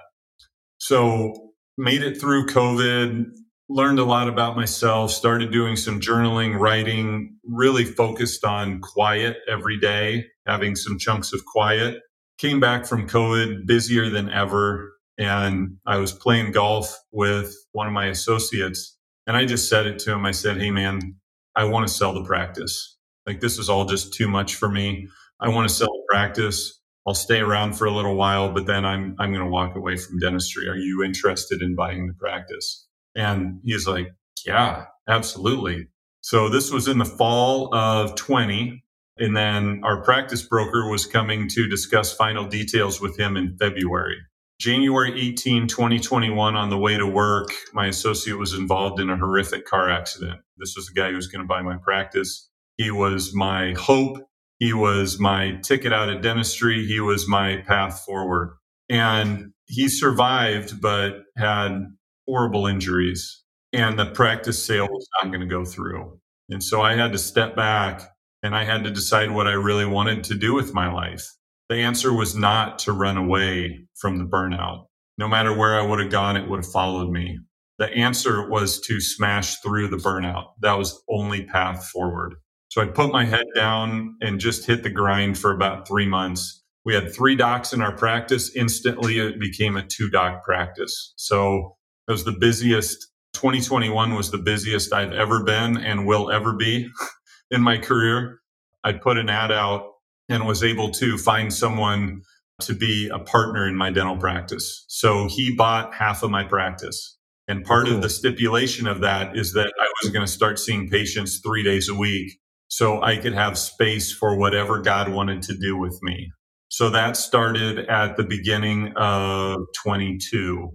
So made it through COVID, learned a lot about myself, started doing some journaling, writing, really focused on quiet every day, having some chunks of quiet. Came back from COVID busier than ever. And I was playing golf with one of my associates. And I just said it to him. I said, hey, man, I want to sell the practice. Like, this is all just too much for me. I want to sell the practice. I'll stay around for a little while, but then I'm I'm going to walk away from dentistry. Are you interested in buying the practice? And he's like, yeah, absolutely. So this was in the fall of twenty. And then our practice broker was coming to discuss final details with him in February. January eighteenth, twenty twenty-one, on the way to work, my associate was involved in a horrific car accident. This was the guy who was going to buy my practice. He was my hope. He was my ticket out of dentistry. He was my path forward. And he survived, but had horrible injuries. And the practice sale was not going to go through. And so I had to step back, and I had to decide what I really wanted to do with my life. The answer was not to run away from the burnout. No matter where I would have gone, it would have followed me. The answer was to smash through the burnout. That was the only path forward. So I put my head down and just hit the grind for about three months. We had three docs in our practice. Instantly, it became a two doc practice. So it was the busiest. twenty twenty-one was the busiest I've ever been and will ever be in my career. I put an ad out and was able to find someone to be a partner in my dental practice. So he bought half of my practice. And part cool. of the stipulation of that is that I was going to start seeing patients three days a week so I could have space for whatever God wanted to do with me. So that started at the beginning of twenty-two.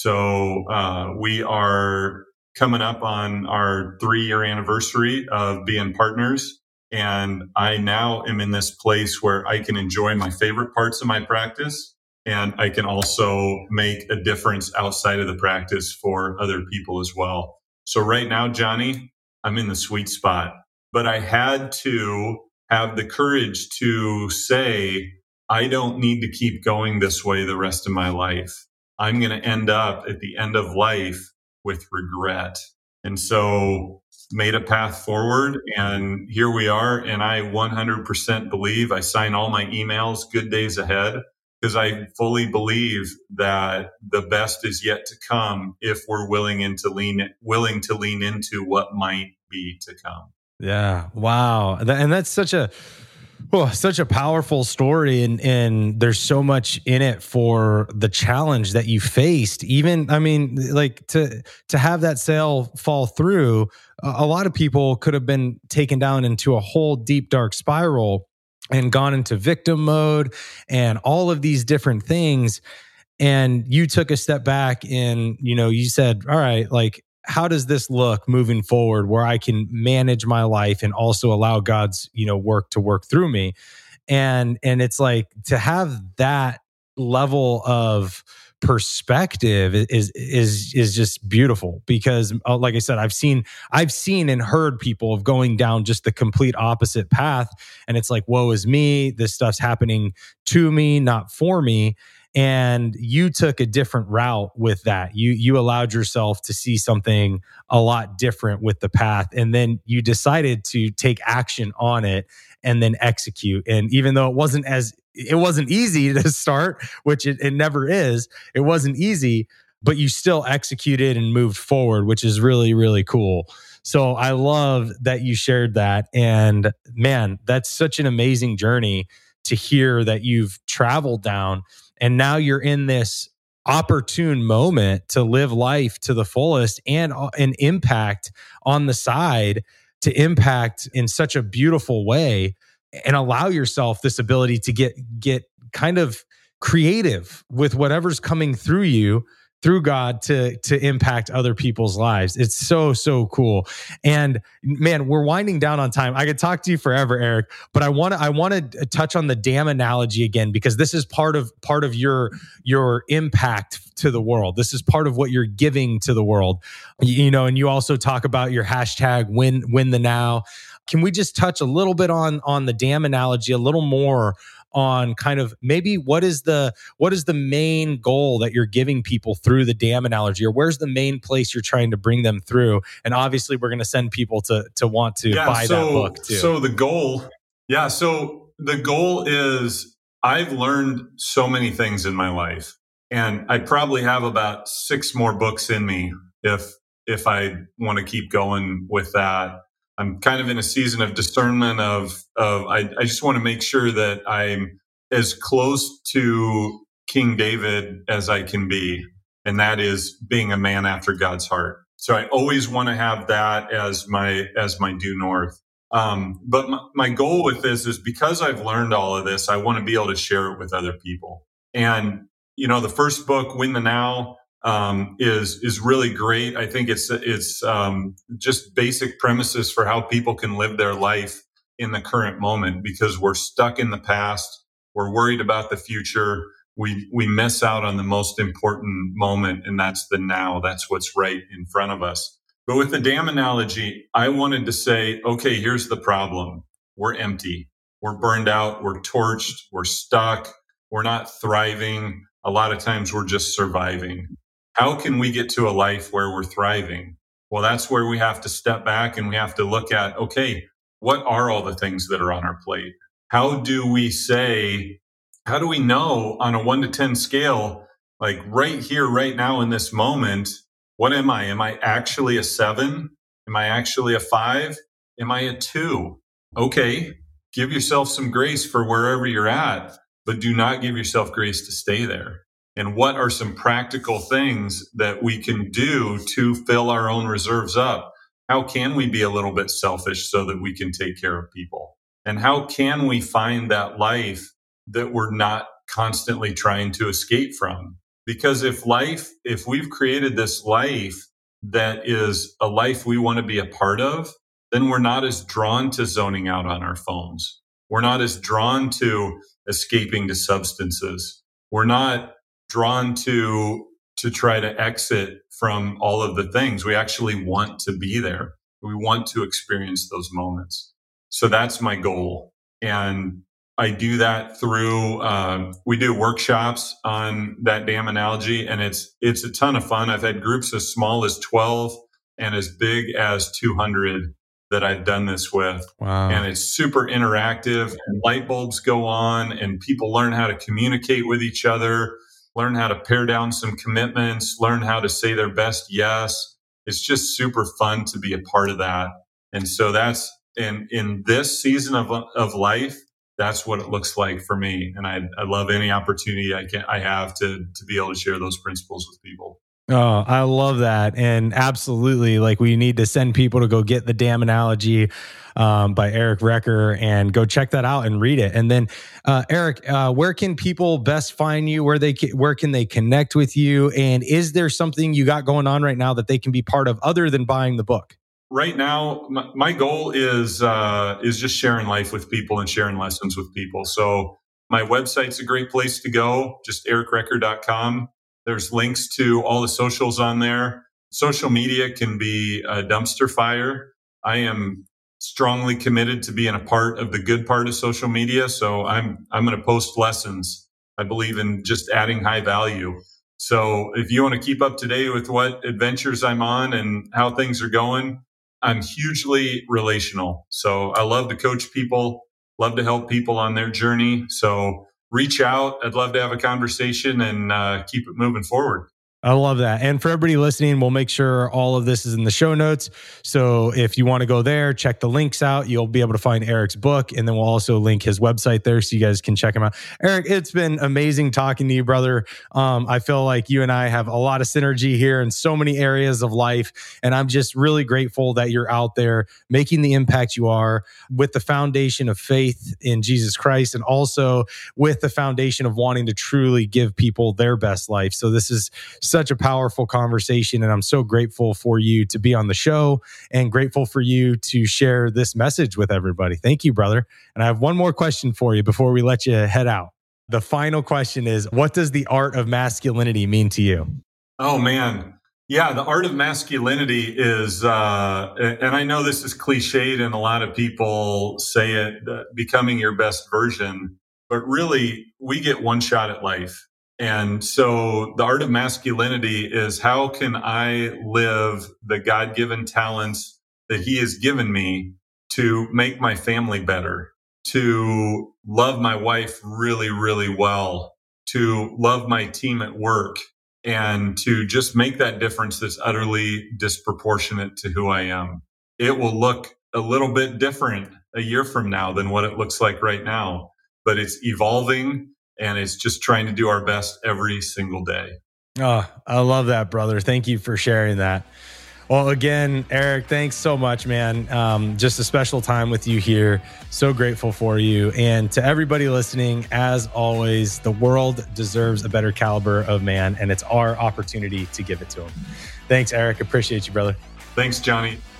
So uh, we are coming up on our three-year anniversary of being partners. And I now am in this place where I can enjoy my favorite parts of my practice, and I can also make a difference outside of the practice for other people as well. So right now, Johnny, I'm in the sweet spot. But I had to have the courage to say, I don't need to keep going this way the rest of my life. I'm going to end up at the end of life with regret. And so made a path forward, and here we are. And I one hundred percent believe, I sign all my emails, good days ahead, because I fully believe that the best is yet to come if we're willing into lean, willing to lean into what might be to come. Yeah. Wow. And that's such a, oh, such a powerful story. And, and there's so much in it for the challenge that you faced. Even, I mean, like to, to have that sale fall through, a lot of people could have been taken down into a whole deep, dark spiral and gone into victim mode and all of these different things. And you took a step back and, you know, you said, all right, like, how does this look moving forward where I can manage my life and also allow God's, you know, work to work through me? And, and it's like to have that level of perspective is, is, is just beautiful because uh, like I said, I've seen, I've seen and heard people of going down just the complete opposite path. And it's like, woe is me. This stuff's happening to me, not for me. And you took a different route with that. You you allowed yourself to see something a lot different with the path. And then you decided to take action on it and then execute. And even though it wasn't as it wasn't easy to start, which it, it never is, it wasn't easy, but you still executed and moved forward, which is really, really cool. So I love that you shared that. And man, that's such an amazing journey to hear that you've traveled down. And now you're in this opportune moment to live life to the fullest and an impact on the side to impact in such a beautiful way and allow yourself this ability to get, get kind of creative with whatever's coming through you through God to to impact other people's lives. It's so, so cool. And man, we're winding down on time. I could talk to you forever, Eric, but I want to I want to touch on the dam analogy again, because this is part of part of your your impact to the world. This is part of what you're giving to the world. You know, and you also talk about your hashtag win win the now. Can we just touch a little bit on on the dam analogy, a little more on kind of maybe what is the what is the main goal that you're giving people through the dam analogy, or where's the main place you're trying to bring them through? And obviously we're going to send people to to want to yeah, buy so, that book too. So the goal, yeah, so the goal is I've learned so many things in my life, and I probably have about six more books in me if if I want to keep going with that. I'm kind of in a season of discernment of, of I, I just want to make sure that I'm as close to King David as I can be. And that is being a man after God's heart. So I always want to have that as my, as my due north. Um, but my, my goal with this is because I've learned all of this, I want to be able to share it with other people. And, you know, the first book, Win the Now, um, is, is really great. I think it's, it's, um, just basic premises for how people can live their life in the current moment, because we're stuck in the past. We're worried about the future. We, we miss out on the most important moment, and that's the now. That's what's right in front of us. But with the dam analogy, I wanted to say, okay, here's the problem. We're empty. We're burned out. We're torched. We're stuck. We're not thriving. A lot of times we're just surviving. How can we get to a life where we're thriving? Well, that's where we have to step back and we have to look at, okay, what are all the things that are on our plate? How do we say, how do we know on a one to ten scale, like right here, right now in this moment, what am I? Am I actually a seven? Am I actually a five? Am I a two? Okay, give yourself some grace for wherever you're at, but do not give yourself grace to stay there. And what are some practical things that we can do to fill our own reserves up? How can we be a little bit selfish so that we can take care of people? And how can we find that life that we're not constantly trying to escape from? Because if life, if we've created this life that is a life we want to be a part of, then we're not as drawn to zoning out on our phones. We're not as drawn to escaping to substances. We're not drawn to to try to exit from all of the things. We actually want to be there. We want to experience those moments. So that's my goal. And I do that through, uh, we do workshops on that dam analogy, and it's it's a ton of fun. I've had groups as small as twelve and as big as two hundred that I've done this with. Wow. And it's super interactive, and light bulbs go on, and people learn how to communicate with each other, learn how to pare down some commitments, learn how to say their best yes. It's just super fun to be a part of that. And so that's in, in this season of, of life, that's what it looks like for me. And I, I love any opportunity I can, I have to, to be able to share those principles with people. Oh, I love that. And absolutely, like, we need to send people to go get the dam analogy um, by Eric Recker and go check that out and read it. And then, uh, Eric, uh, where can people best find you? Where they ca- where can they connect with you? And is there something you got going on right now that they can be part of other than buying the book? Right now, my, my goal is uh, is just sharing life with people and sharing lessons with people. So my website's a great place to go, just eric recker dot com. There's links to all the socials on there. Social media can be a dumpster fire. I am strongly committed to being a part of the good part of social media. So I'm, I'm going to post lessons. I believe in just adding high value. So if you want to keep up to date with what adventures I'm on and how things are going, I'm hugely relational. So I love to coach people, love to help people on their journey. So reach out. I'd love to have a conversation and uh, keep it moving forward. I love that. And for everybody listening, we'll make sure all of this is in the show notes. So if you want to go there, check the links out. You'll be able to find Eric's book, and then we'll also link his website there so you guys can check him out. Eric, it's been amazing talking to you, brother. Um, I feel like you and I have a lot of synergy here in so many areas of life. And I'm just really grateful that you're out there making the impact you are with the foundation of faith in Jesus Christ, and also with the foundation of wanting to truly give people their best life. So this is such a powerful conversation. And I'm so grateful for you to be on the show and grateful for you to share this message with everybody. Thank you, brother. And I have one more question for you before we let you head out. The final question is, what does the art of masculinity mean to you? Oh, man. Yeah, the art of masculinity is, uh, and I know this is cliched and a lot of people say it, uh, becoming your best version, but really we get one shot at life. And so the art of masculinity is, how can I live the God-given talents that he has given me to make my family better, to love my wife really, really well, to love my team at work, and to just make that difference that's utterly disproportionate to who I am. It will look a little bit different a year from now than what it looks like right now, but it's evolving and it's just trying to do our best every single day. Oh, I love that, brother. Thank you for sharing that. Well, again, Eric, thanks so much, man. Um, just a special time with you here. So grateful for you. And to everybody listening, as always, the world deserves a better caliber of man, and it's our opportunity to give it to them. Thanks, Eric. Appreciate you, brother. Thanks, Johnny.